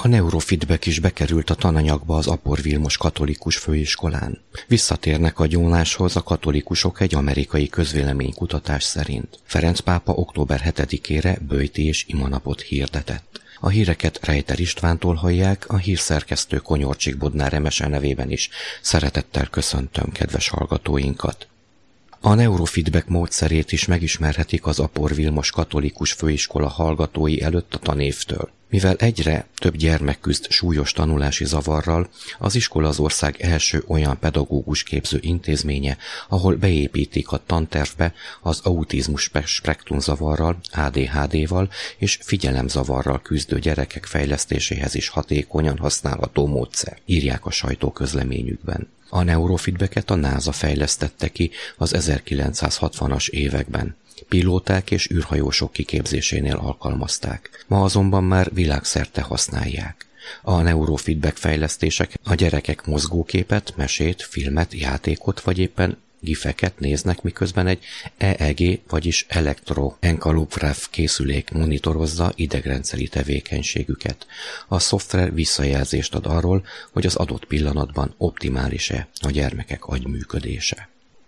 A neurofeedback is bekerült a tananyagba az Apor Vilmos Katolikus Főiskolán. Visszatérnek a gyónáshoz a katolikusok egy amerikai közvéleménykutatás szerint. Ferenc pápa október 7-ére böjti és imanapot hirdetett. A híreket Rejter Istvántól hallják, a hírszerkesztő Konyorcsik Bodnár Emese nevében is szeretettel köszöntöm kedves hallgatóinkat. A neurofeedback módszerét is megismerhetik az Apor Vilmos Katolikus Főiskola hallgatói előtt a tanévtől. Mivel egyre több gyermek küzd súlyos tanulási zavarral, az iskola az ország első olyan pedagógus képző intézménye, ahol beépítik a tantervbe az autizmus spektrum zavarral, ADHD-val és figyelemzavarral küzdő gyerekek fejlesztéséhez is hatékonyan használható módszer, írják a sajtóközleményükben. A neurofeedbacket a NASA fejlesztette ki az 1960-as években. Pilóták és űrhajósok kiképzésénél alkalmazták. Ma azonban már világszerte használják. A neurofeedback fejlesztések a gyerekek mozgóképet, mesét, filmet, játékot vagy éppen gifeket néznek, miközben egy EEG, vagyis elektroencephalograf készülék monitorozza idegrendszeri tevékenységüket. A szoftver visszajelzést ad arról, hogy az adott pillanatban optimális-e a gyermekek agyműködése.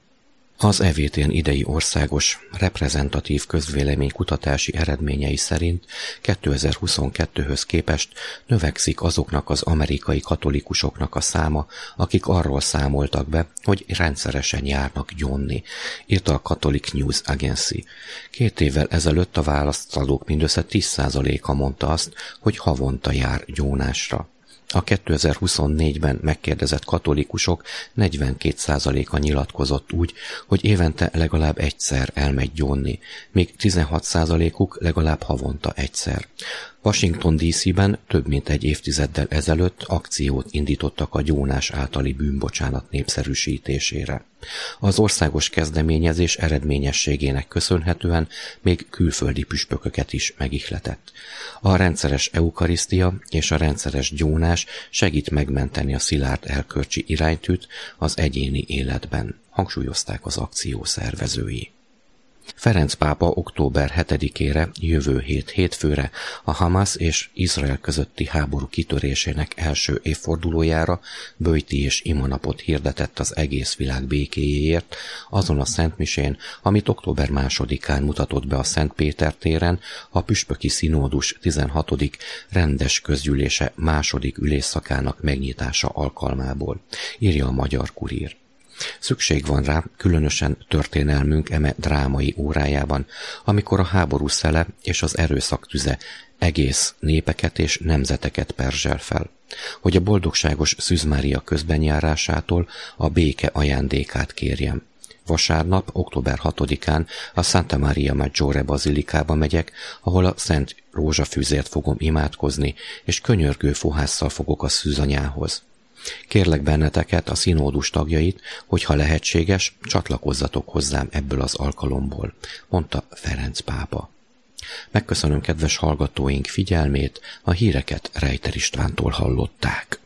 Az EVT-n idei országos reprezentatív közvéleménykutatási eredményei szerint 2022-höz képest növekszik azoknak az amerikai katolikusoknak a száma, akik arról számoltak be, hogy rendszeresen járnak gyónni, írta a Catholic News Agency. 2 évvel ezelőtt a választadók mindössze 10%-a mondta azt, hogy havonta jár gyónásra. A 2024-ben megkérdezett katolikusok 42%-a nyilatkozott úgy, hogy évente legalább egyszer elmegy gyónni, míg 16%-uk legalább havonta egyszer. Washington DC-ben több mint egy évtizeddel ezelőtt akciót indítottak a gyónás általi bűnbocsánat népszerűsítésére. Az országos kezdeményezés eredményességének köszönhetően még külföldi püspököket is megihletett. A rendszeres eukarisztia és a rendszeres gyónás segít megmenteni a szilárd erkölcsi iránytűt az egyéni életben, hangsúlyozták az akció szervezői. Ferenc pápa október 7-ére, jövő hét hétfőre a Hamas és Izrael közötti háború kitörésének első évfordulójára böjti és imanapot hirdetett az egész világ békéjéért azon a szentmisén, amit október 2-án mutatott be a Szent Péter téren a püspöki színódus 16. rendes közgyűlése második ülésszakának megnyitása alkalmából, írja a Magyar Kurír. Szükség van rá, különösen történelmünk eme drámai órájában, amikor a háború szele és az erőszak tüze egész népeket és nemzeteket perzsel fel, hogy a boldogságos Szűz Mária közbenjárásától a béke ajándékát kérjem. Vasárnap, október 6-án a Santa Maria Maggiore bazilikába megyek, ahol a Szent Rózsafűzért fogom imádkozni, és könyörgő fohásszal fogok a szűzanyához. Kérlek benneteket, a színódus tagjait, hogy ha lehetséges, csatlakozzatok hozzám ebből az alkalomból, mondta Ferenc pápa. Megköszönöm kedves hallgatóink figyelmét, a híreket Rejter Istvántól hallották.